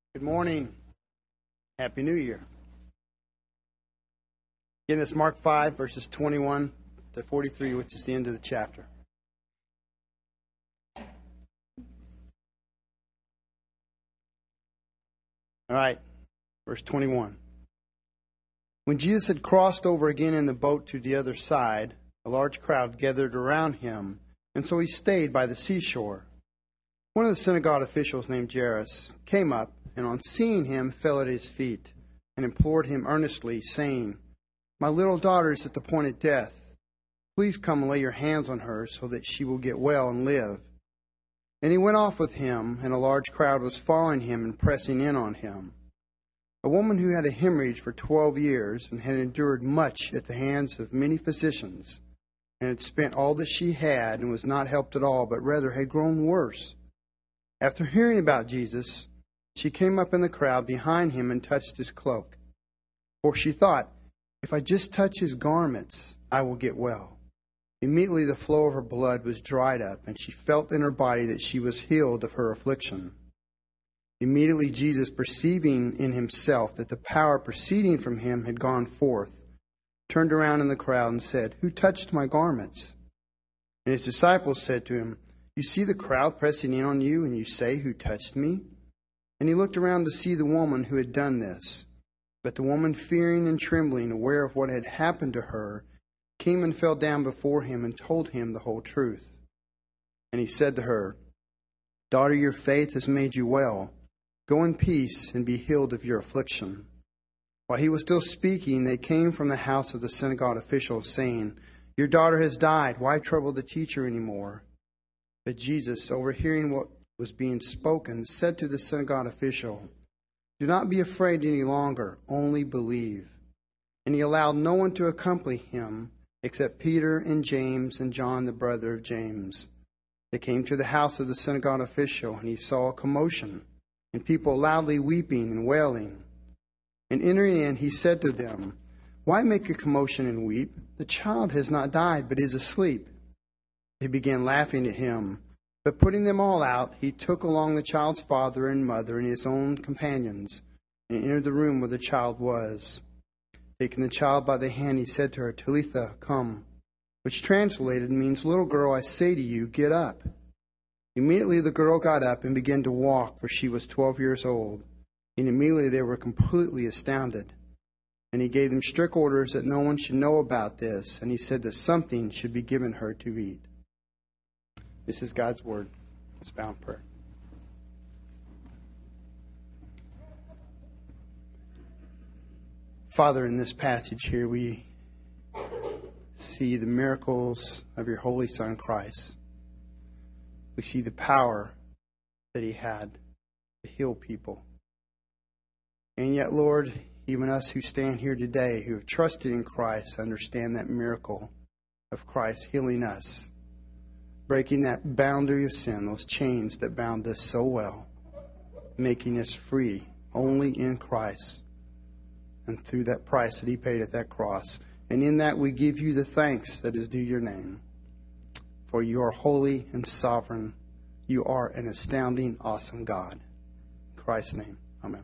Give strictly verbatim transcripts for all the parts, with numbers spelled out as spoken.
Good morning. Happy New Year. Again, this Mark five, verses twenty-one to forty-three, which is the end of the chapter. All right, verse twenty-one. When Jesus had crossed over again in the boat to the other side, a large crowd gathered around him, and so he stayed by the seashore. One of the synagogue officials named Jairus came up, and on seeing him fell at his feet and implored him earnestly, saying, "My little daughter is at the point of death. Please come and lay your hands on her so that she will get well and live." And he went off with him, and a large crowd was following him and pressing in on him. A woman who had a hemorrhage for twelve years and had endured much at the hands of many physicians, and had spent all that she had and was not helped at all, but rather had grown worse. After hearing about Jesus, she came up in the crowd behind him and touched his cloak. For she thought, "If I just touch his garments, I will get well." Immediately the flow of her blood was dried up, and she felt in her body that she was healed of her affliction. Immediately Jesus, perceiving in himself that the power proceeding from him had gone forth, turned around in the crowd and said, "Who touched my garments?" And his disciples said to him, "You see the crowd pressing in on you, and you say, 'Who touched me?'" And he looked around to see the woman who had done this. But the woman, fearing and trembling, aware of what had happened to her, came and fell down before him and told him the whole truth. And he said to her, "Daughter, your faith has made you well. Go in peace and be healed of your affliction." While he was still speaking, they came from the house of the synagogue official, saying, "Your daughter has died. Why trouble the teacher anymore?" But Jesus, overhearing what was being spoken, said to the synagogue official, "Do not be afraid any longer, only believe." And he allowed no one to accompany him except Peter and James and John, the brother of James. They came to the house of the synagogue official, and he saw a commotion, and people loudly weeping and wailing. And entering in, he said to them, "Why make a commotion and weep? The child has not died, but is asleep." They began laughing at him. But putting them all out, he took along the child's father and mother and his own companions, and entered the room where the child was. Taking the child by the hand, he said to her, "Talitha, come," which translated means, "Little girl, I say to you, get up." Immediately the girl got up and began to walk, for she was twelve years old. And immediately they were completely astounded. And he gave them strict orders that no one should know about this, and he said that something should be given her to eat. This is God's word. Let's bow in prayer. Father, in this passage here, we see the miracles of your Holy Son, Christ. We see the power that he had to heal people. And yet, Lord, even us who stand here today, who have trusted in Christ, understand that miracle of Christ healing us, breaking that boundary of sin, those chains that bound us so well, making us free only in Christ and through that price that he paid at that cross. And in that we give you the thanks that is due your name. For you are holy and sovereign. You are an astounding, awesome God. In Christ's name, amen.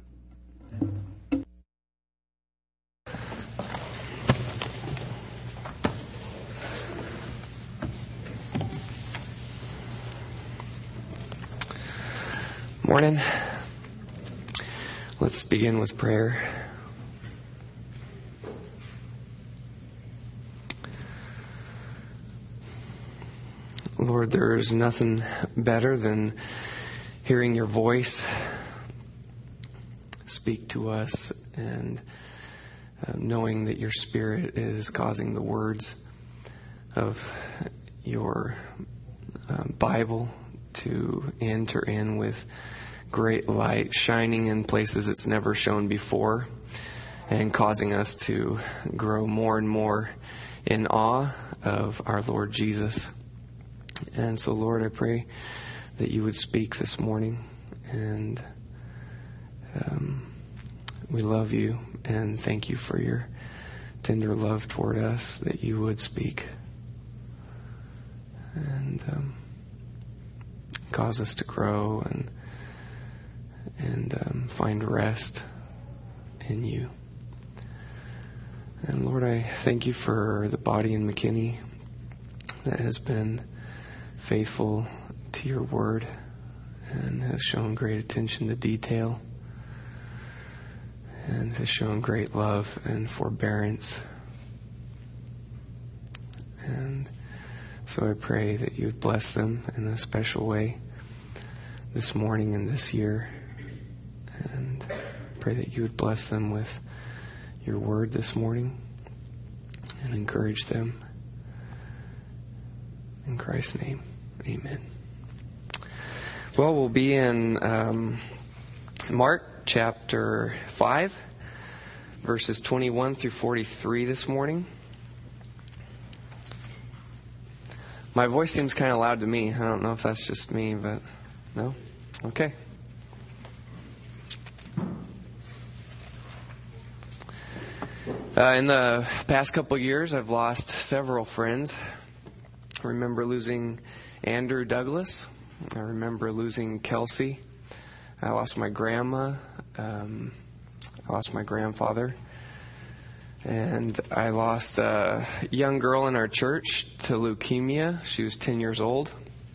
Morning. Let's begin with prayer. Lord, there is nothing better than hearing your voice speak to us, and uh, knowing that your Spirit is causing the words of your uh, Bible to enter in with great light, shining in places it's never shown before, and causing us to grow more and more in awe of our Lord Jesus. And so, Lord, I pray that you would speak this morning, and um, we love you and thank you for your tender love toward us, that you would speak and um, cause us to grow and and um, find rest in you. And Lord, I thank you for the body in McKinney that has been faithful to your word and has shown great attention to detail and has shown great love and forbearance. And so I pray that you would bless them in a special way this morning and this year. And pray that you would bless them with your word this morning and encourage them. In Christ's name, amen. Well, we'll be in um, Mark chapter five, verses twenty-one through forty-three this morning. My voice seems kind of loud to me. I don't know if that's just me, but no? Okay. Uh, in the past couple years, I've lost several friends. I remember losing Andrew Douglas. I remember losing Kelsey. I lost my grandma. Um, I lost my grandfather. And I lost a young girl in our church to leukemia. She was ten years old.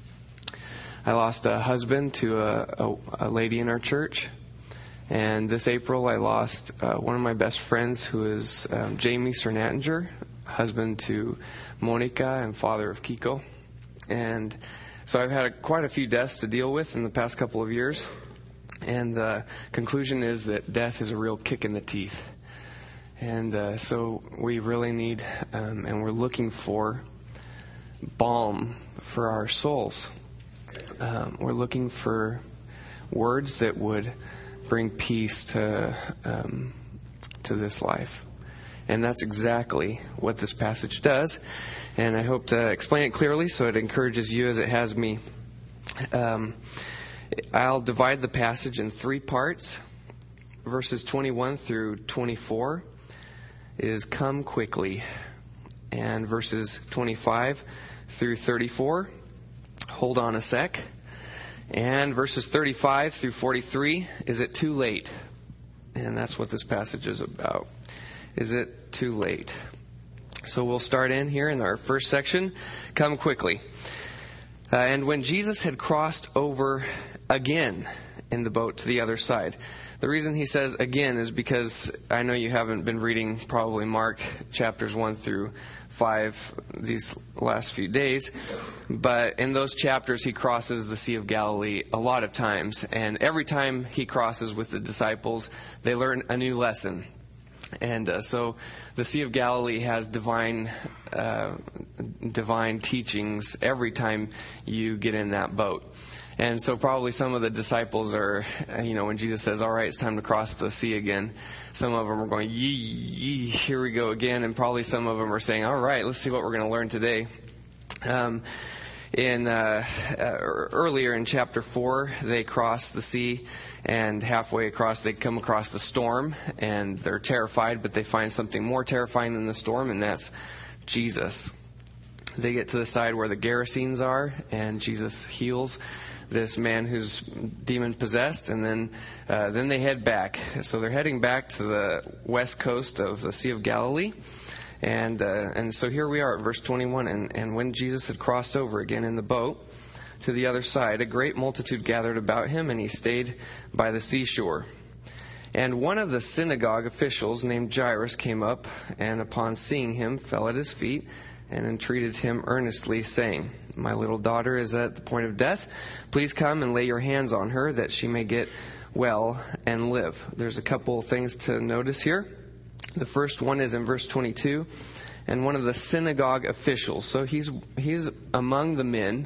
I lost a husband to a, a, a lady in our church. And this April, I lost uh, one of my best friends, who is um, Jamie Cernattinger, husband to Monica and father of Kiko. And so I've had a, quite a few deaths to deal with in the past couple of years. And the conclusion is that death is a real kick in the teeth. And uh, so we really need, um, and we're looking for balm for our souls. Um, we're looking for words that would bring peace to um, to this life. And that's exactly what this passage does. And I hope to explain it clearly so it encourages you as it has me. Um, I'll divide the passage in three parts. Verses twenty-one through twenty-four is come quickly. And verses twenty-five through thirty-four, hold on a sec. And verses thirty-five through forty-three, is it too late? And that's what this passage is about. Is it too late? So we'll start in here in our first section. Come quickly. Uh, and when Jesus had crossed over again in the boat to the other side. The reason he says again is because I know you haven't been reading probably Mark chapters one through five these last few days, but in those chapters he crosses the Sea of Galilee a lot of times, and every time he crosses with the disciples, they learn a new lesson. And uh, so the Sea of Galilee has divine uh, divine teachings every time you get in that boat. And so probably some of the disciples are, you know, when Jesus says, all right, it's time to cross the sea again, some of them are going, yee, yee, here we go again. And probably some of them are saying, all right, let's see what we're going to learn today. Um, in uh, uh, earlier in chapter four, they cross the sea, and halfway across they come across the storm, and they're terrified, but they find something more terrifying than the storm, and that's Jesus. They get to the side where the Gerasenes are, and Jesus heals this man who's demon possessed, and then uh, then they head back. So they're heading back to the west coast of the Sea of Galilee. And uh, and so here we are at verse twenty-one. And, and when Jesus had crossed over again in the boat to the other side, a great multitude gathered about him, and he stayed by the seashore. And one of the synagogue officials named Jairus came up, and upon seeing him fell at his feet and entreated him earnestly, saying, my little daughter is at the point of death. Please come and lay your hands on her, that she may get well and live. There's a couple things to notice here. The first one is in verse twenty-two, and one of the synagogue officials. So he's he's among the men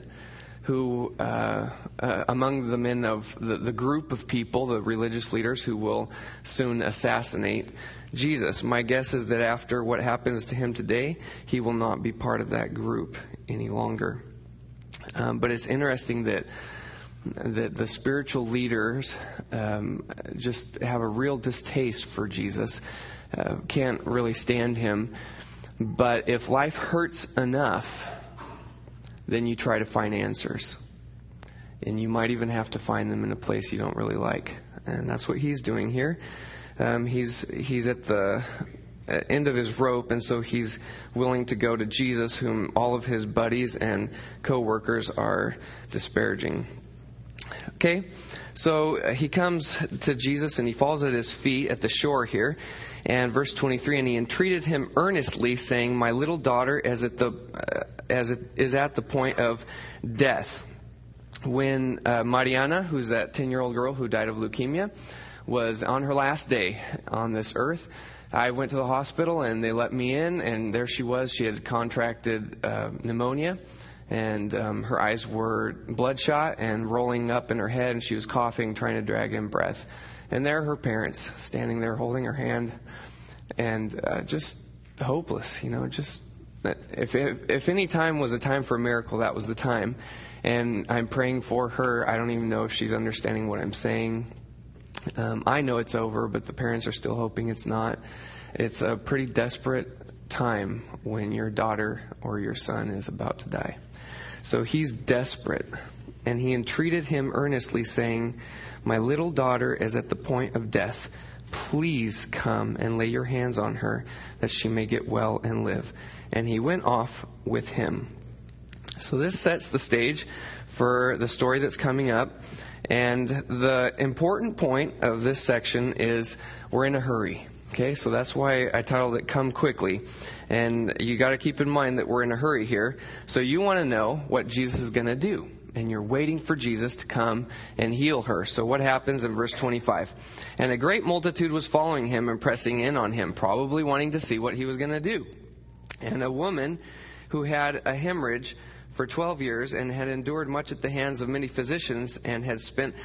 who, uh, uh, among the men of the, the group of people, the religious leaders who will soon assassinate Jesus. My guess is that after what happens to him today, he will not be part of that group any longer. Um, but it's interesting that that the spiritual leaders um, just have a real distaste for Jesus, uh, can't really stand him. But if life hurts enough, then you try to find answers. And you might even have to find them in a place you don't really like. And that's what he's doing here. Um, he's he's at the end of his rope, and so he's willing to go to Jesus, whom all of his buddies and co-workers are disparaging. Okay, so he comes to Jesus and he falls at his feet at the shore here. And verse twenty-three, and he entreated him earnestly, saying, "My little daughter is at the uh, as it is at the point of death." When uh, Mariana, who's that ten-year-old girl who died of leukemia, was on her last day on this earth, I went to the hospital and they let me in, and there she was. She had contracted uh, pneumonia, and um, her eyes were bloodshot and rolling up in her head, and she was coughing, trying to drag in breath. And there her parents standing there holding her hand, and uh, just hopeless, you know, just if, if if any time was a time for a miracle, that was the time. And I'm praying for her. I don't even know if she's understanding what I'm saying. Um, I know it's over, but the parents are still hoping it's not. It's a pretty desperate time when your daughter or your son is about to die. So he's desperate, and he entreated him earnestly, saying, "My little daughter is at the point of death. Please come and lay your hands on her, that she may get well and live." And he went off with him. So this sets the stage for the story that's coming up. And the important point of this section is we're in a hurry. Okay, so that's why I titled it Come Quickly. And you got to keep in mind that we're in a hurry here. So you want to know what Jesus is going to do. And you're waiting for Jesus to come and heal her. So what happens in verse twenty-five? And a great multitude was following him and pressing in on him, probably wanting to see what he was going to do. And a woman who had a hemorrhage for twelve years and had endured much at the hands of many physicians and had spent...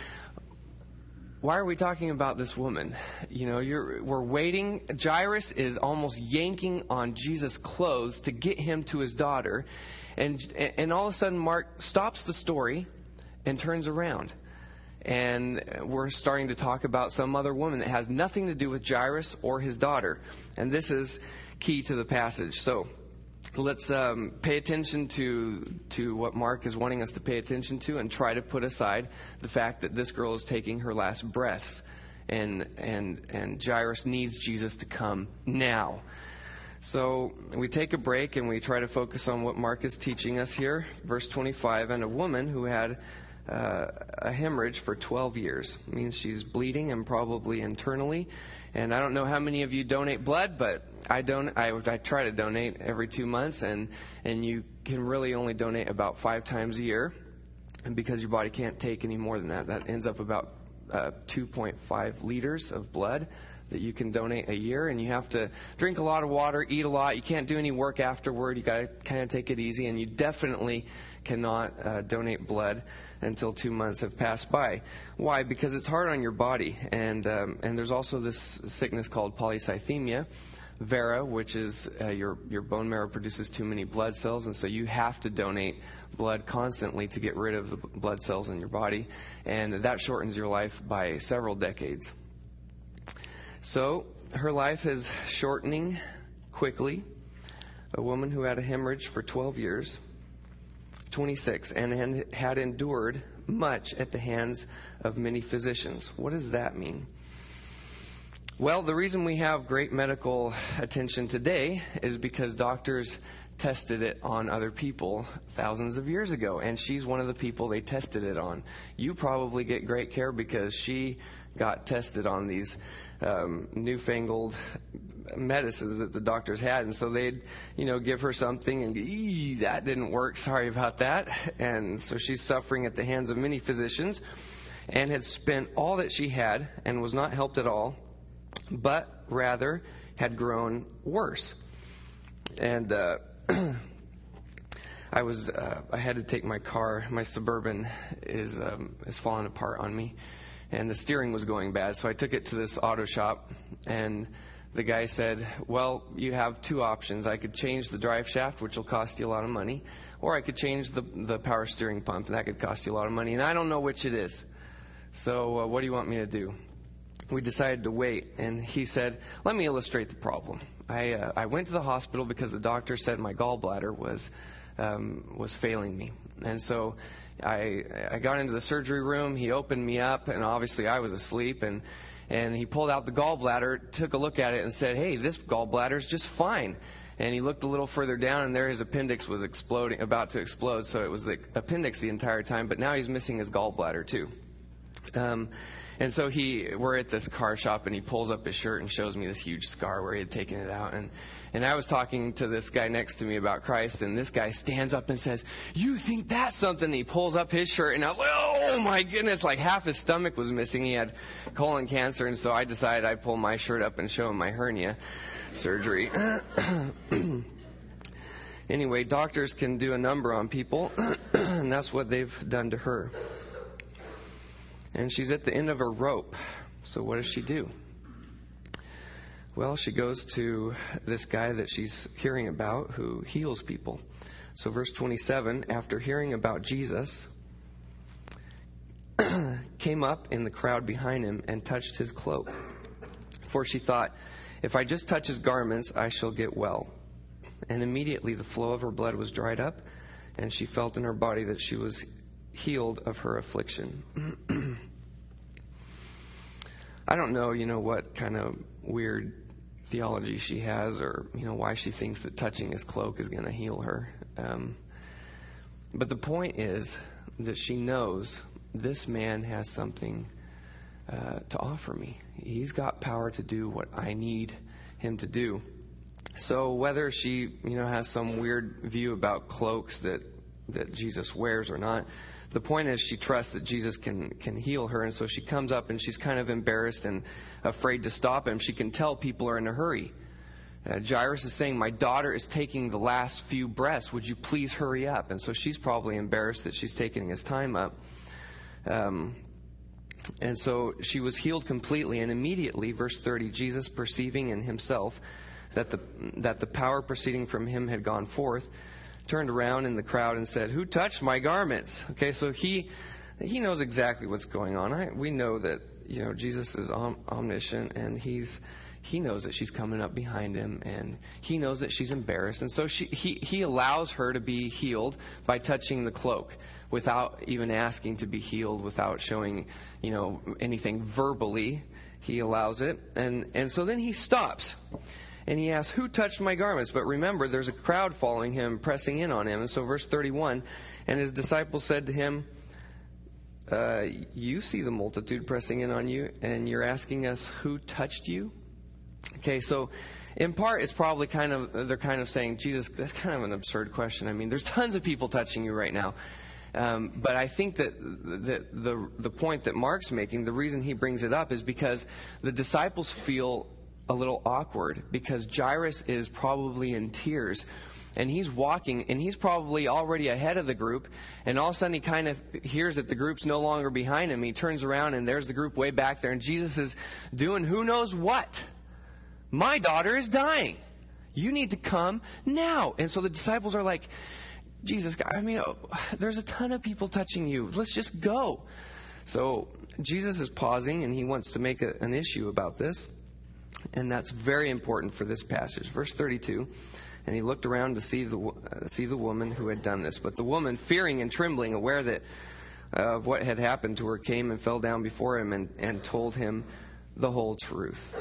Why are we talking about this woman? You know, you're, we're waiting. Jairus is almost yanking on Jesus' clothes to get him to his daughter. And, and all of a sudden, Mark stops the story and turns around. And we're starting to talk about some other woman that has nothing to do with Jairus or his daughter. And this is key to the passage. So let's um, pay attention to to what Mark is wanting us to pay attention to, and try to put aside the fact that this girl is taking her last breaths, and and and Jairus needs Jesus to come now. So we take a break and we try to focus on what Mark is teaching us here. Verse twenty-five, and a woman who had uh, a hemorrhage for twelve years. It means she's bleeding and probably internally. And I don't know how many of you donate blood, but I don't. I, I try to donate every two months, and and you can really only donate about five times a year, and because your body can't take any more than that, that ends up about uh, two point five liters of blood that you can donate a year. And you have to drink a lot of water, eat a lot. You can't do any work afterward. You got to kind of take it easy, and you definitely cannot uh, donate blood until two months have passed by. Why? Because it's hard on your body. And um, and there's also this sickness called polycythemia vera, which is uh, your, your bone marrow produces too many blood cells, and so you have to donate blood constantly to get rid of the blood cells in your body. And that shortens your life by several decades. So her life is shortening quickly. A woman who had a hemorrhage for twelve years. twenty-six, and had endured much at the hands of many physicians. What does that mean? Well, the reason we have great medical attention today is because doctors tested it on other people thousands of years ago, and she's one of the people they tested it on. You probably get great care because she got tested on these um, newfangled medicines that the doctors had, and so they'd, you know, give her something and ee, that didn't work, sorry about that. And so she's suffering at the hands of many physicians, and had spent all that she had and was not helped at all, but rather had grown worse. And uh, I was uh, I had to take my car. My Suburban is um, is falling apart on me, and the steering was going bad. So I took it to this auto shop, and the guy said, well, you have two options. I could change the drive shaft, which will cost you a lot of money, or I could change the the power steering pump, and that could cost you a lot of money. And I don't know which it is. So uh, what do you want me to do? We decided to wait, and he said, let me illustrate the problem. I uh, I went to the hospital because the doctor said my gallbladder was um, was failing me. And so I I got into the surgery room. He opened me up, and obviously I was asleep. And and he pulled out the gallbladder, took a look at it, and said, "Hey, this gallbladder is just fine." And he looked a little further down, and there his appendix was exploding, about to explode. So it was the appendix the entire time, but now he's missing his gallbladder too. Um, and so he, we're at this car shop, and he pulls up his shirt and shows me this huge scar where he had taken it out. And, and I was talking to this guy next to me about Christ, and this guy stands up and says, "You think that's something?" And he pulls up his shirt, and I was like, oh my goodness, like half his stomach was missing. He had colon cancer, and so I decided I'd pull my shirt up and show him my hernia surgery. Anyway, doctors can do a number on people, and that's what they've done to her. And she's at the end of her rope. So what does she do? Well, she goes to this guy that she's hearing about who heals people. So verse twenty-seven, after hearing about Jesus, came up in the crowd behind him and touched his cloak. For she thought, "If I just touch his garments, I shall get well." And immediately the flow of her blood was dried up, and she felt in her body that she was healed of her affliction. I don't know, you know, what kind of weird theology she has, or, you know, why she thinks that touching his cloak is going to heal her. Um, but the point is that she knows this man has something uh, to offer me. He's got power to do what I need him to do. So whether she, you know, has some weird view about cloaks that, that Jesus wears or not, the point is she trusts that Jesus can, can heal her. And so she comes up and she's kind of embarrassed and afraid to stop him. She can tell people are in a hurry. Uh, Jairus is saying, "My daughter is taking the last few breaths. Would you please hurry up?" And so she's probably embarrassed that she's taking his time up. Um, and so she was healed completely. And immediately, verse thirty, Jesus, perceiving in himself that the that the power proceeding from him had gone forth, turned around in the crowd and said, "Who touched my garments?" Okay, so he he knows exactly what's going on. I, we know that, you know, Jesus is om- omniscient, and he's he knows that she's coming up behind him, and he knows that she's embarrassed, and so she he he allows her to be healed by touching the cloak without even asking to be healed, without showing, you know, anything verbally. He allows it, and and so then he stops. And he asks, "Who touched my garments?" But remember, there's a crowd following him, pressing in on him. And so verse thirty-one, and his disciples said to him, uh, "You see the multitude pressing in on you, and you're asking us, who touched you?" Okay, so in part, it's probably kind of, they're kind of saying, "Jesus, that's kind of an absurd question. I mean, there's tons of people touching you right now." Um, but I think that the, the, the point that Mark's making, the reason he brings it up is because the disciples feel a little awkward, because Jairus is probably in tears, and he's walking, and he's probably already ahead of the group, and all of a sudden he kind of hears that the group's no longer behind him. He turns around, and there's the group way back there, and Jesus is doing who knows what. "My daughter is dying. You need to come now." And so the disciples are like, "Jesus, I mean, there's a ton of people touching you. Let's just go." So Jesus is pausing, and he wants to make a, an issue about this. And that's very important for this passage. Verse thirty-two, and he looked around to see the uh, see the woman who had done this. But the woman, fearing and trembling, aware that uh, of what had happened to her, came and fell down before him and, and told him the whole truth.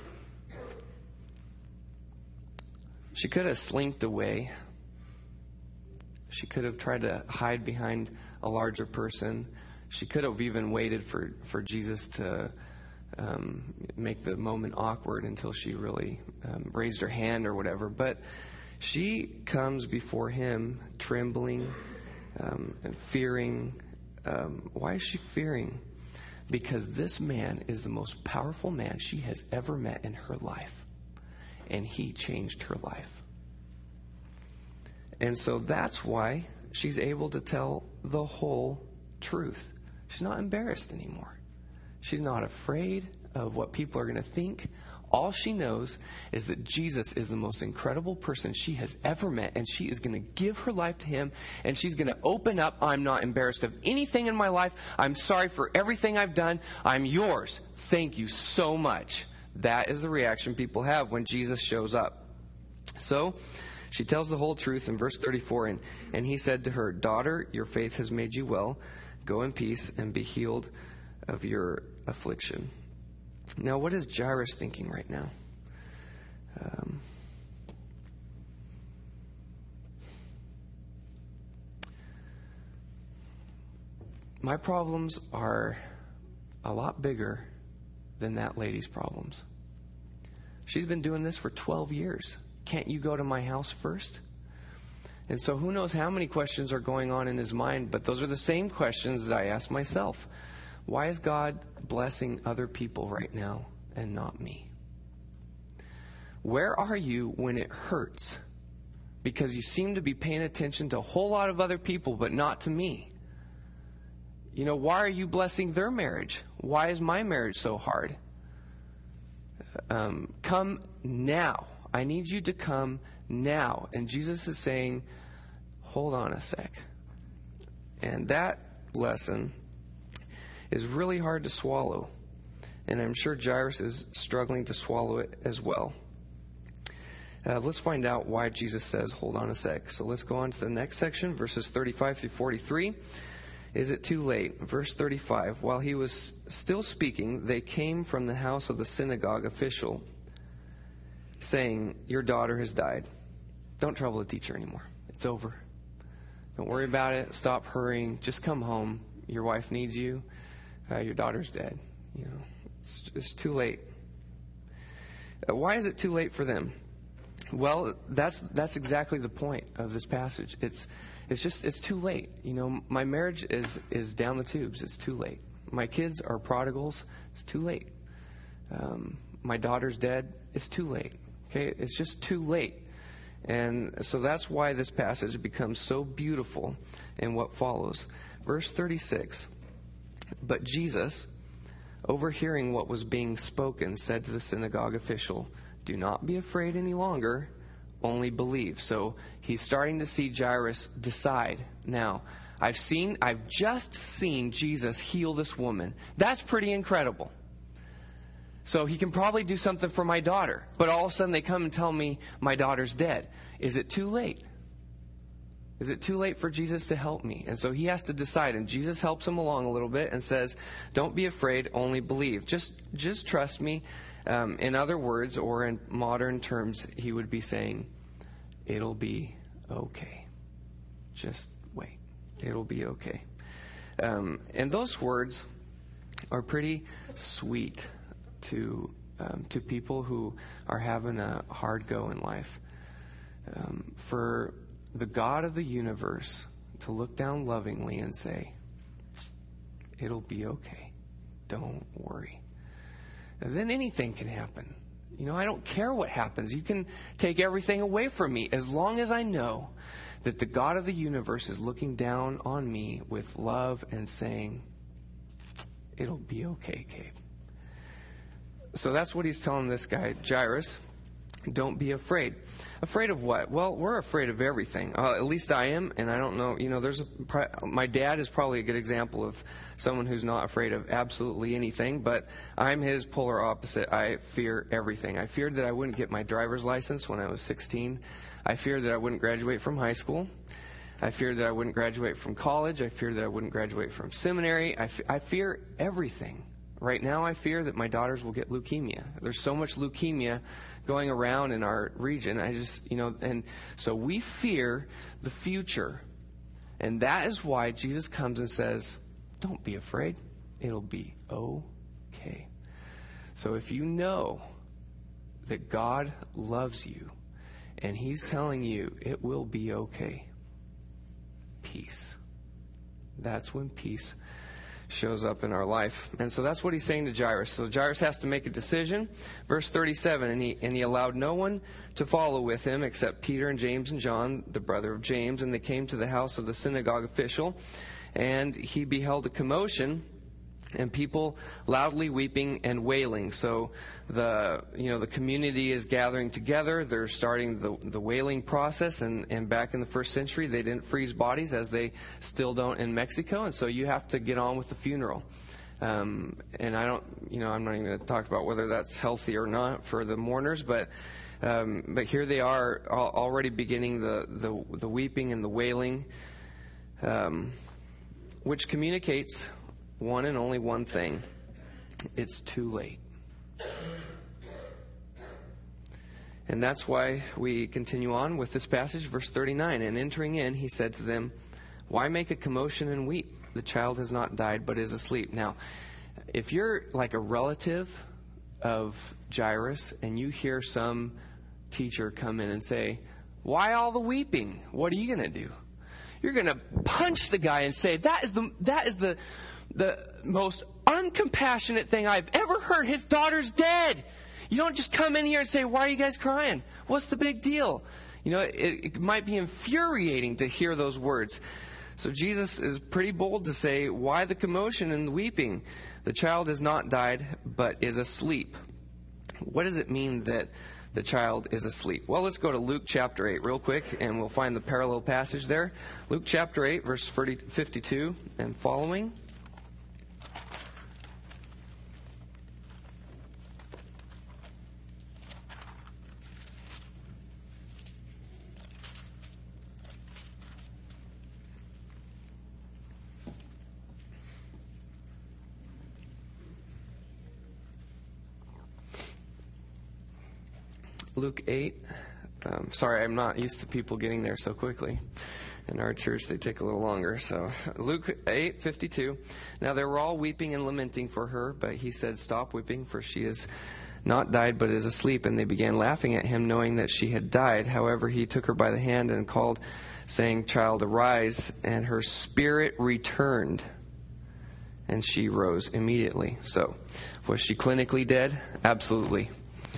She could have slinked away. She could have tried to hide behind a larger person. She could have even waited for, for Jesus to Um, make the moment awkward until she really um, raised her hand or whatever. But she comes before him trembling um, and fearing. Um, why is she fearing? Because this man is the most powerful man she has ever met in her life. And he changed her life. And so that's why she's able to tell the whole truth. She's not embarrassed anymore. She's not afraid of what people are going to think. All she knows is that Jesus is the most incredible person she has ever met, and she is going to give her life to him, and she's going to open up. "I'm not embarrassed of anything in my life. I'm sorry for everything I've done. I'm yours. Thank you so much." That is the reaction people have when Jesus shows up. So She tells the whole truth in verse thirty-four. And, and he said to her, "Daughter, your faith has made you well. Go in peace and be healed of your affliction." Now, what is Jairus thinking right now? Um, my problems are a lot bigger than that lady's problems. She's been doing this for twelve years. Can't you go to my house first? And so who knows how many questions are going on in his mind, but those are the same questions that I ask myself. Why is God blessing other people right now and not me? Where are you when it hurts? Because you seem to be paying attention to a whole lot of other people, but not to me. You know, why are you blessing their marriage? Why is my marriage so hard? Um, come now. I need you to come now. And Jesus is saying, hold on a sec. And that lesson is really hard to swallow. And I'm sure Jairus is struggling to swallow it as well. Uh, let's find out why Jesus says, hold on a sec. So let's go on to the next section, verses thirty-five through forty-three. Is it too late? Verse thirty-five. While he was still speaking, they came from the house of the synagogue official, saying, your daughter has died. Don't trouble the teacher anymore. It's over. Don't worry about it. Stop hurrying. Just come home. Your wife needs you. Uh, your daughter's dead. You know, it's, it's too late. Uh, why is it too late for them? Well, that's that's exactly the point of this passage. It's it's just it's too late. You know, my marriage is is down the tubes. It's too late. My kids are prodigals. It's too late. Um, my daughter's dead. It's too late. Okay, it's just too late. And so that's why this passage becomes so beautiful in what follows. Verse thirty-six. But Jesus, overhearing what was being spoken, said to the synagogue official, do not be afraid any longer, only believe. So he's starting to see Jairus decide. Now, I've seen, I've just seen Jesus heal this woman. That's pretty incredible. So he can probably do something for my daughter. But all of a sudden they come and tell me my daughter's dead. Is it too late? Is it too late for Jesus to help me? And so he has to decide. And Jesus helps him along a little bit and says, don't be afraid, only believe. Just, just trust me. Um, in other words, or in modern terms, he would be saying, it'll be okay. Just wait. It'll be okay. Um, and those words are pretty sweet to um, to people who are having a hard go in life. Um, for the God of the universe to look down lovingly and say, it'll be okay. Don't worry. And then anything can happen. You know, I don't care what happens. You can take everything away from me as long as I know that the God of the universe is looking down on me with love and saying, it'll be okay, Gabe. So that's what he's telling this guy, Jairus. Don't be afraid. Afraid of what? Well, we're afraid of everything. Uh, at least I am, and I don't know. You know, there's a, my dad is probably a good example of someone who's not afraid of absolutely anything, but I'm his polar opposite. I fear everything. I feared that I wouldn't get my driver's license when I was sixteen. I feared that I wouldn't graduate from high school. I feared that I wouldn't graduate from college. I feared that I wouldn't graduate from seminary. I, f- I fear everything. Right now, I fear that my daughters will get leukemia. There's so much leukemia going around in our region. I just, you know, and so we fear the future. And that is why Jesus comes and says, don't be afraid. It'll be okay. So if you know that God loves you and he's telling you it will be okay, peace. That's when peace shows up in our life. And so that's what he's saying to Jairus. So Jairus has to make a decision. Verse thirty-seven, and he and he allowed no one to follow with him except Peter and James and John, the brother of James, and they came to the house of the synagogue official, and he beheld a commotion and people loudly weeping and wailing. So the you know the community is gathering together. They're starting the the wailing process. And, and back in the first century, they didn't freeze bodies, as they still don't in Mexico. And so you have to get on with the funeral. Um, and I don't, you know, I'm not even going to talk about whether that's healthy or not for the mourners, but um, but here they are al- already beginning the, the, the weeping and the wailing, um, which communicates one and only one thing. It's too late. And that's why we continue on with this passage, verse thirty-nine. And entering in, he said to them, "Why make a commotion and weep? The child has not died, but is asleep." Now, if you're like a relative of Jairus and you hear some teacher come in and say, "Why all the weeping? What are you going to do?" You're going to punch the guy and say, that is the that is the the most uncompassionate thing I've ever heard. His daughter's dead. You don't just come in here and say, "Why are you guys crying? What's the big deal?" You know, it, it might be infuriating to hear those words. So Jesus is pretty bold to say, "Why the commotion and the weeping? The child has not died, but is asleep." What does it mean that the child is asleep? Well, let's go to Luke chapter eight real quick, and we'll find the parallel passage there. Luke chapter eight, verse fifty-two and following. Luke eight. Um, sorry, I'm not used to people getting there so quickly. In our church, they take a little longer. So Luke eight fifty-two. Now they were all weeping and lamenting for her, but he said, "Stop weeping, for she is not died, but is asleep." And they began laughing at him, knowing that she had died. However, he took her by the hand and called, saying, "Child, arise." And her spirit returned, and she rose immediately. So, was she clinically dead? Absolutely.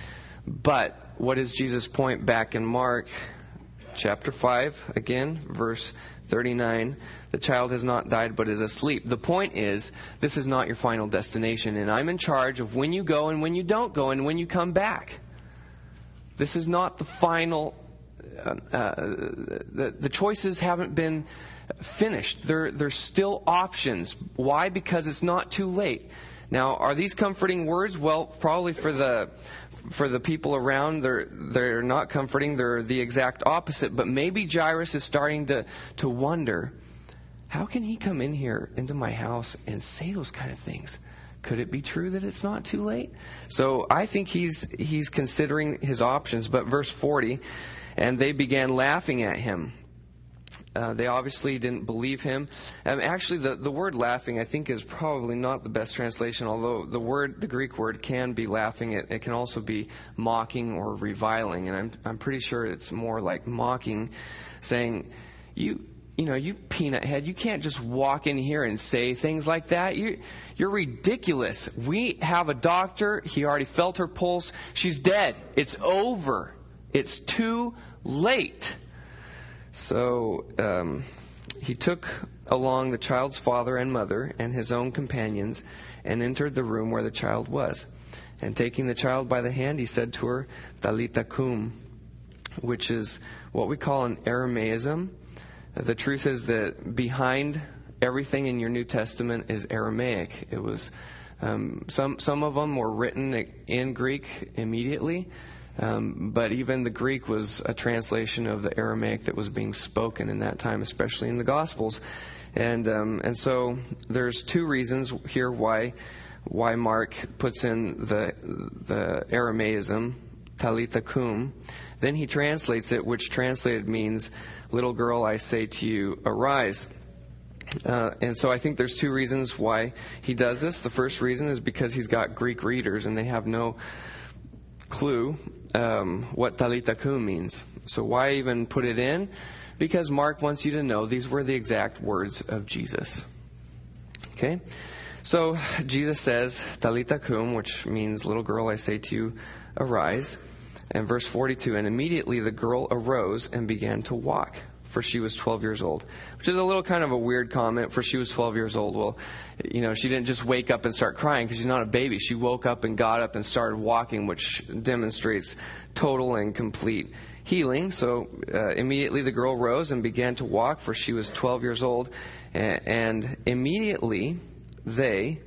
But what is Jesus' point back in Mark chapter five, again, verse thirty-nine? The child has not died, but is asleep. The point is, this is not your final destination, and I'm in charge of when you go and when you don't go and when you come back. This is not the final, uh, uh, the, the choices haven't been finished. There, there's still options. Why? Because it's not too late. Now, are these comforting words? Well, probably for the for the people around, they're they're not comforting. They're the exact opposite. But maybe Jairus is starting to to wonder, how can he come in here into my house and say those kind of things? Could it be true that it's not too late? So I think he's he's considering his options. But verse forty, and they began laughing at him. Uh, they obviously didn't believe him. Um, actually, the, the word laughing, I think, is probably not the best translation, although the word, the Greek word, can be laughing. It, it can also be mocking or reviling, and I'm I'm pretty sure it's more like mocking, saying, you you know, you peanut head, you can't just walk in here and say things like that. You, you're ridiculous. We have a doctor. He already felt her pulse. She's dead. It's over. It's too late. So um, he took along the child's father and mother and his own companions and entered the room where the child was. And taking the child by the hand, he said to her, "Talitha cum," which is what we call an Aramaism. The truth is that behind everything in your New Testament is Aramaic. It was um, some some of them were written in Greek immediately. Um, but even the Greek was a translation of the Aramaic that was being spoken in that time, especially in the Gospels. And um, and so there's two reasons here why why Mark puts in the the Aramaism, Talitha cum. Then he translates it, which translated means, "Little girl, I say to you, arise." Uh, and so I think there's two reasons why he does this. The first reason is because he's got Greek readers and they have no clue um, what Talitha cum means. So why even put it in? Because Mark wants you to know these were the exact words of Jesus. Okay? So Jesus says, "Talitha cum," which means, "Little girl, I say to you, arise." And verse forty-two, and immediately the girl arose and began to walk, for she was twelve years old. Which is a little kind of a weird comment, for she was twelve years old. Well, you know, she didn't just wake up and start crying because she's not a baby. She woke up and got up and started walking, which demonstrates total and complete healing. So uh, immediately the girl rose and began to walk, for she was twelve years old. And, and immediately they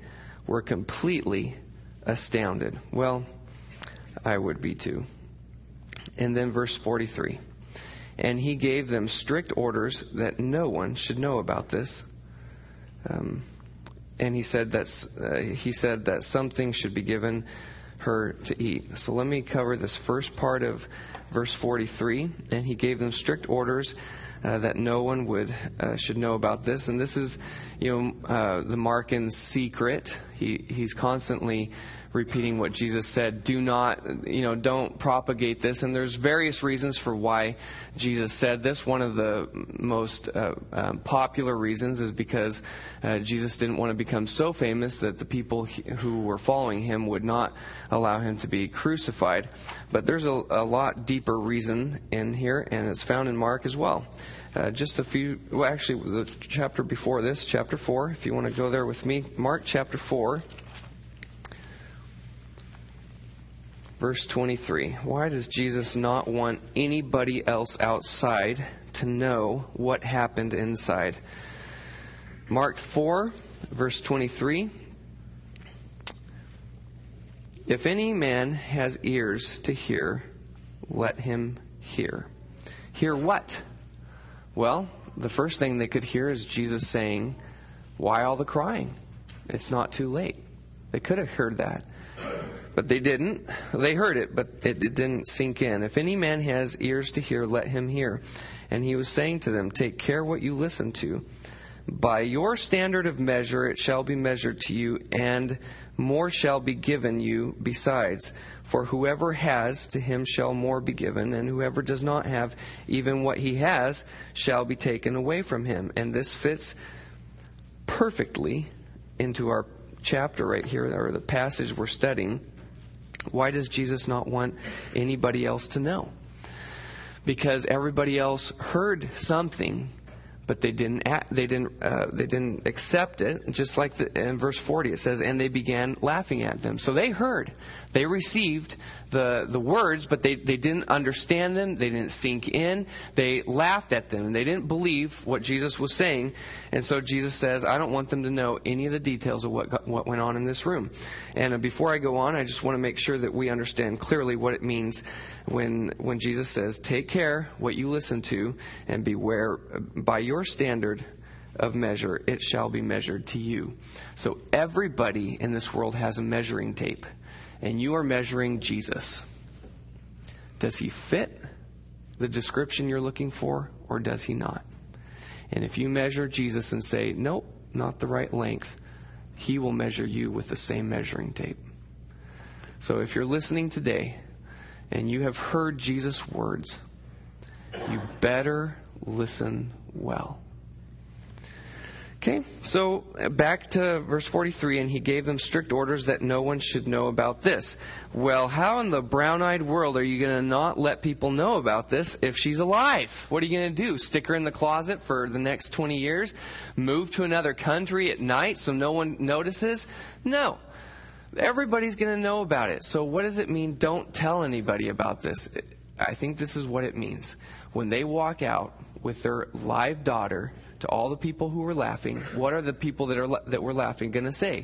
were completely astounded. Well, I would be too. And then verse forty-three. And he gave them strict orders that no one should know about this. Um, and he said that uh, he said that something should be given her to eat. So let me cover this first part of verse forty-three. And he gave them strict orders uh, that no one would uh, should know about this. And this is, you know, uh, the Markan's secret. He he's constantly repeating what Jesus said. Do not, you know, don't propagate this. And there's various reasons for why Jesus said this. One of the most uh, um, popular reasons is because uh, Jesus didn't want to become so famous that the people he, who were following him would not allow him to be crucified. But there's a, a lot deeper reason in here, and it's found in Mark as well. Uh, just a few, well, actually, the chapter before this, chapter four, if you want to go there with me, Mark chapter four. Verse twenty-three, why does Jesus not want anybody else outside to know what happened inside? Mark four, verse twenty-three. If any man has ears to hear, let him hear. Hear what? Well, the first thing they could hear is Jesus saying, why all the crying? It's not too late. They could have heard that. But they didn't. They heard it, but it, it didn't sink in. If any man has ears to hear, let him hear. And he was saying to them, take care what you listen to. By your standard of measure it shall be measured to you, and more shall be given you besides. For whoever has, to him shall more be given, and whoever does not have, even what he has, shall be taken away from him. And this fits perfectly into our chapter right here, or the passage we're studying. Why does Jesus not want anybody else to know? Because everybody else heard something, but they didn't act, they didn't uh, they didn't accept it. Just like the, in verse forty it says, and they began laughing at them. So they heard, they received the the words, but they, they didn't understand them. They didn't sink in. They laughed at them, and they didn't believe what Jesus was saying. And so Jesus says, I don't want them to know any of the details of what got, what went on in this room. And uh, before I go on, I just want to make sure that we understand clearly what it means when when Jesus says, take care what you listen to, and beware by your standard of measure, it shall be measured to you. So everybody in this world has a measuring tape, and you are measuring Jesus. Does he fit the description you're looking for, or does he not? And if you measure Jesus and say, nope, not the right length, he will measure you with the same measuring tape. So if you're listening today and you have heard Jesus' words, you better listen well. Okay, so back to verse forty-three, and he gave them strict orders that no one should know about this. Well, how in the brown-eyed world are you going to not let people know about this if she's alive? What are you going to do? Stick her in the closet for the next twenty years? Move to another country at night so no one notices? No. Everybody's going to know about it. So what does it mean, don't tell anybody about this? I think this is what it means. When they walk out with their live daughter to all the people who were laughing, what are the people that are that were laughing going to say?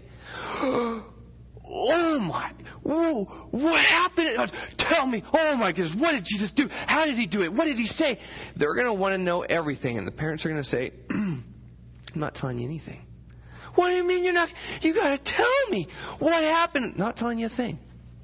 Oh my, whoa, what happened? Tell me, oh my goodness, what did Jesus do? How did he do it? What did he say? They're going to want to know everything, and the parents are going to say, I'm not telling you anything. What do you mean you're not? You got to tell me what happened. Not telling you a thing.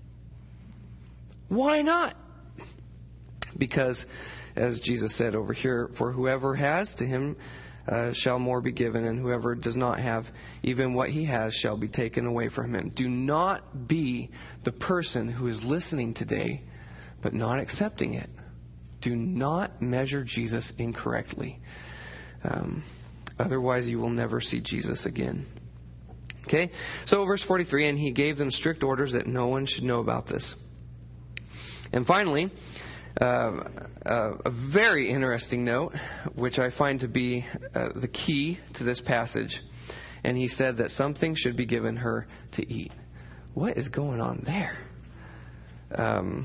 Why not? Because, as Jesus said over here, for whoever has, to him uh, shall more be given, and whoever does not have, even what he has shall be taken away from him. Do not be the person who is listening today, but not accepting it. Do not measure Jesus incorrectly. Um, otherwise, you will never see Jesus again. Okay? So, verse forty-three, and he gave them strict orders that no one should know about this. And finally, Uh, uh, a very interesting note, which I find to be uh, the key to this passage. And he said that something should be given her to eat. What is going on there? Um,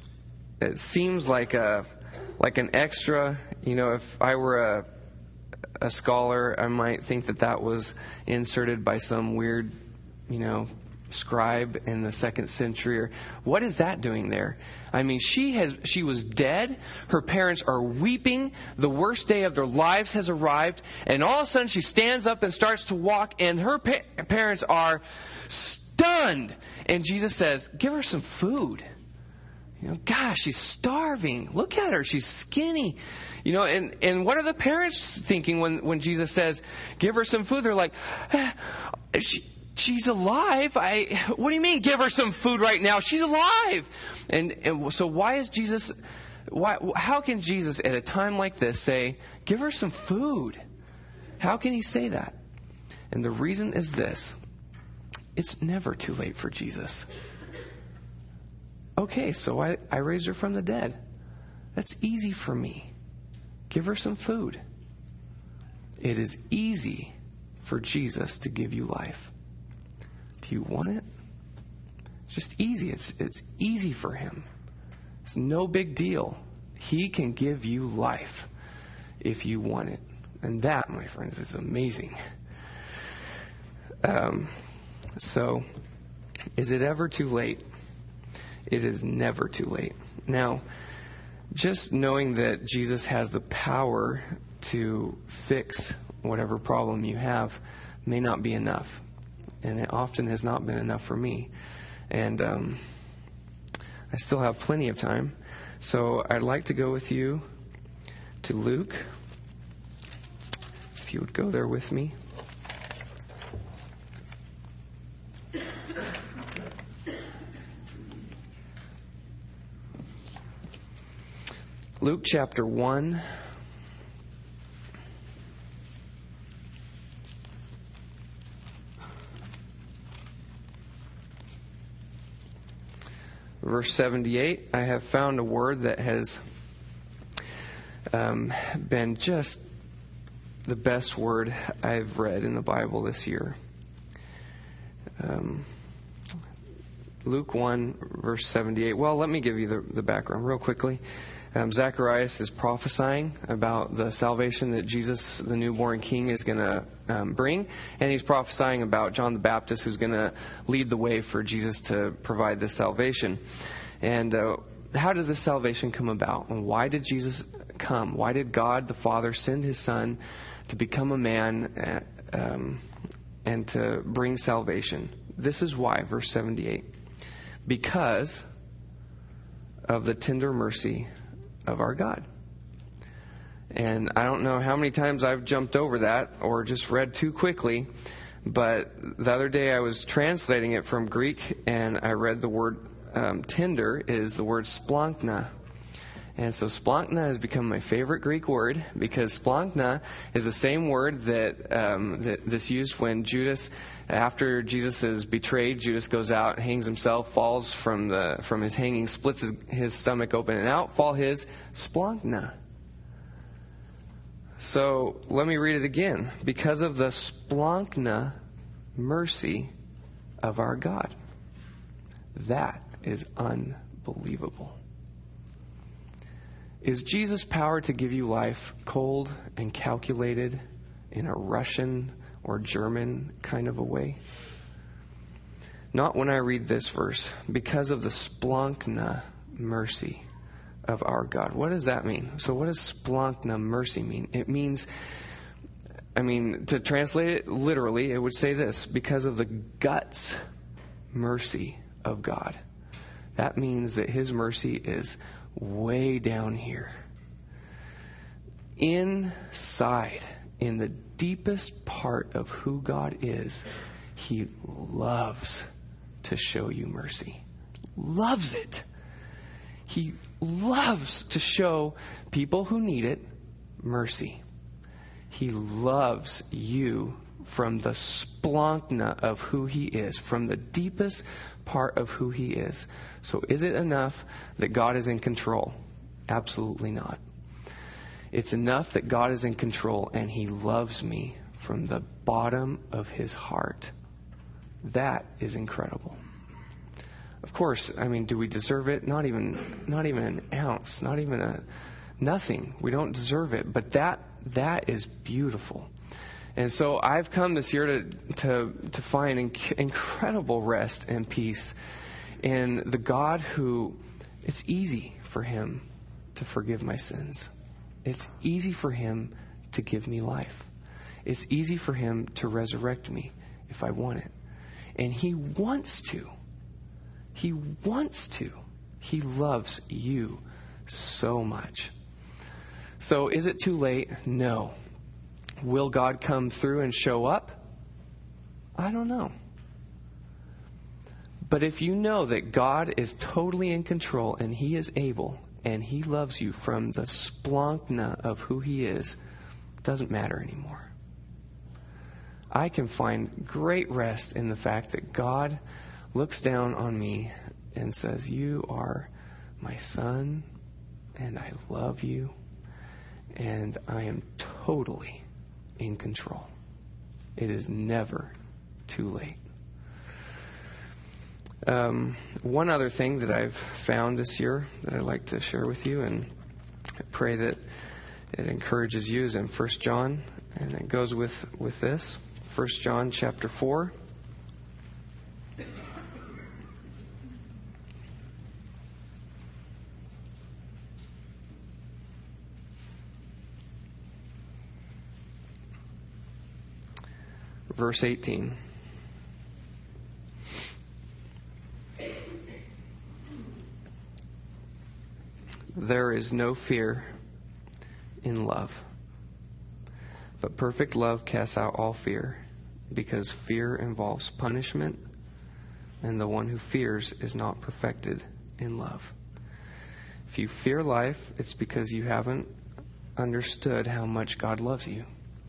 it seems like a like an extra. You know, if I were a a scholar, I might think that that was inserted by some weird, you know, scribe in the second century. Or what is that doing there? I mean, she has she was dead. Her parents are weeping. The worst day of their lives has arrived, and all of a sudden she stands up and starts to walk, and her pa- parents are stunned. And Jesus says, "Give her some food." You know, gosh, she's starving. Look at her. She's skinny. You know, and, and what are the parents thinking when, when Jesus says, "Give her some food"? They're like, eh, she, she's alive. I, what do you mean, give her some food right now? She's alive. And, and so why is Jesus, why, how can Jesus at a time like this say, "Give her some food"? How can he say that? And the reason is this. It's never too late for Jesus. Okay, so I, I raised her from the dead. That's easy for me. Give her some food. It is easy for Jesus to give you life. Do you want it? It's just easy. It's, it's easy for him. It's no big deal. He can give you life if you want it. And that, my friends, is amazing. Um, so, is it ever too late? It is never too late. Now, just knowing that Jesus has the power to fix whatever problem you have may not be enough. And it often has not been enough for me. And um, I still have plenty of time. So I'd like to go with you to Luke. If you would go there with me. Luke chapter one. Verse seventy-eight, I have found a word that has um, been just the best word I've read in the Bible this year. Um, Luke one, verse seventy-eight. Well, let me give you the, the background real quickly. Um, Zacharias is prophesying about the salvation that Jesus, the newborn king, is going to um, bring. And he's prophesying about John the Baptist, who's going to lead the way for Jesus to provide this salvation. And uh, how does this salvation come about? And why did Jesus come? Why did God the Father send his Son to become a man um, and to bring salvation? This is why, verse seventy-eight. Because of the tender mercy of our God. And I don't know how many times I've jumped over that or just read too quickly, but the other day I was translating it from Greek and I read the word um, tender is the word splankna. And so splankna has become my favorite Greek word because splankna is the same word that um, that that's used when Judas, after Jesus is betrayed, Judas goes out, hangs himself, falls from the from his hanging, splits his, his stomach open, and out fall his splankna. So let me read it again. Because of the splankna mercy of our God. That is unbelievable. Is Jesus' power to give you life cold and calculated in a Russian or German kind of a way? Not when I read this verse. Because of the splankna mercy of our God. What does that mean? So what does splankna mercy mean? It means, I mean, to translate it literally, it would say this. Because of the guts mercy of God. That means that his mercy is way down here. Inside, in the deepest part of who God is, he loves to show you mercy. Loves it. He loves to show people who need it mercy. He loves you from the splankna of who he is, from the deepest part of who he is. So is it enough that God is in control? Absolutely not. It's enough that God is in control and he loves me from the bottom of his heart. That is incredible. Of course, I mean, do we deserve it? Not even, not even an ounce, not even a, nothing. We don't deserve it. But that that is beautiful. And so I've come this year to to, to find inc- incredible rest and peace in the God who, it's easy for him to forgive my sins. It's easy for him to give me life. It's easy for him to resurrect me if I want it. And he wants to. He wants to. He loves you so much. So is it too late? No. Will God come through and show up? I don't know. But if you know that God is totally in control and he is able and he loves you from the splunkna of who he is, it doesn't matter anymore. I can find great rest in the fact that God looks down on me and says, you are my son, and I love you, and I am totally in control. It is never too late. Um, one other thing that I've found this year that I'd like to share with you, and I pray that it encourages you, is in First John, and it goes with, with this. First John chapter four. Verse eighteen. There is no fear in love, but perfect love casts out all fear, because fear involves punishment, and the one who fears is not perfected in love. If you fear life, it's because you haven't understood how much God loves you.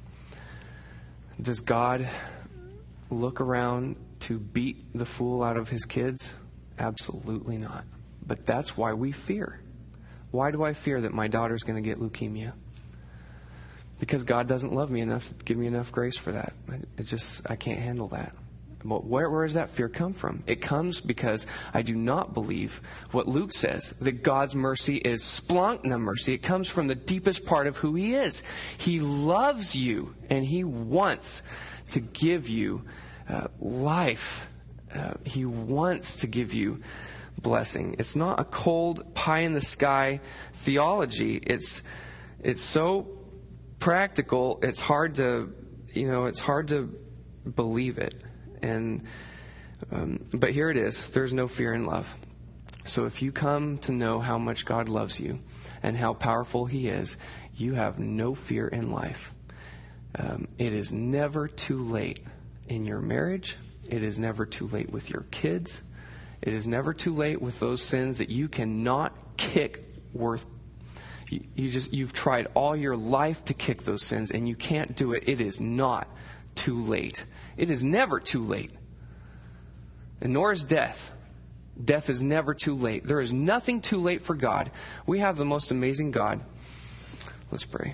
Does God look around to beat the fool out of his kids? Absolutely not. But that's why we fear. Why do I fear that my daughter's going to get leukemia? Because God doesn't love me enough to give me enough grace for that. It just, I can't handle that. But where, where does that fear come from? It comes because I do not believe what Luke says, that God's mercy is splunkna mercy. It comes from the deepest part of who he is. He loves you, and he wants to give you uh, life. Uh, he wants to give you blessing. It's not a cold pie in the sky theology. It's it's so practical. It's hard to, you know, it's hard to believe it. And um, but here it is. There's no fear in love. So if you come to know how much God loves you and how powerful he is, you have no fear in life. Um, it is never too late in your marriage. It is never too late with your kids. It is never too late with those sins that you cannot kick worth. You, you just, you've tried all your life to kick those sins and you can't do it. It is not too late. It is never too late. And nor is death. Death is never too late. There is nothing too late for God. We have the most amazing God. Let's pray.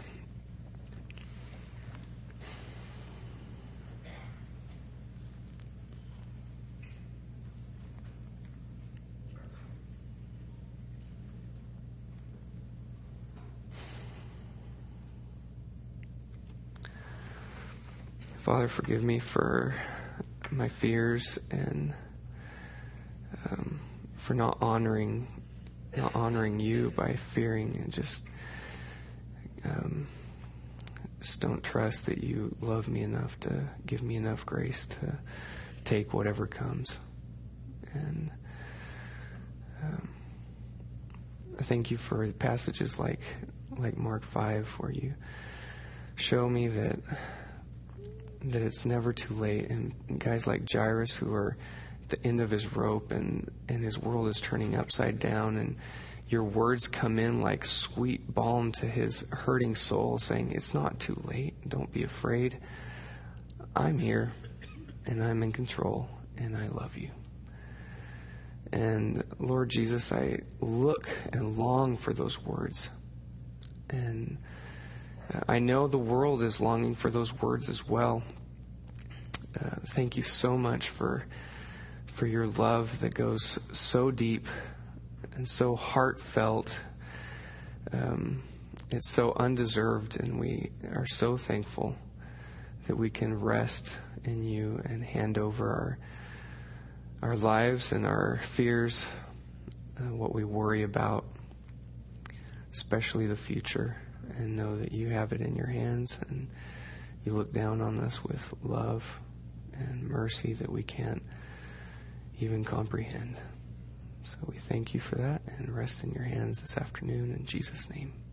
Father, forgive me for my fears and um, for not honoring, not honoring you by fearing, and just, um, just don't trust that you love me enough to give me enough grace to take whatever comes. And um, I thank you for passages like like Mark five, where you show me that. that it's never too late, and guys like Jairus, who are at the end of his rope, and, and his world is turning upside down, and your words come in like sweet balm to his hurting soul, saying, it's not too late, don't be afraid. I'm here, and I'm in control, and I love you. And Lord Jesus, I look and long for those words, and I know the world is longing for those words as well. Uh, thank you so much for for your love that goes so deep and so heartfelt. Um, it's so undeserved, and we are so thankful that we can rest in you and hand over our our lives and our fears, uh, what we worry about, especially the future, and know that you have it in your hands, and you look down on us with love and mercy that we can't even comprehend. So we thank you for that and rest in your hands this afternoon in Jesus' name.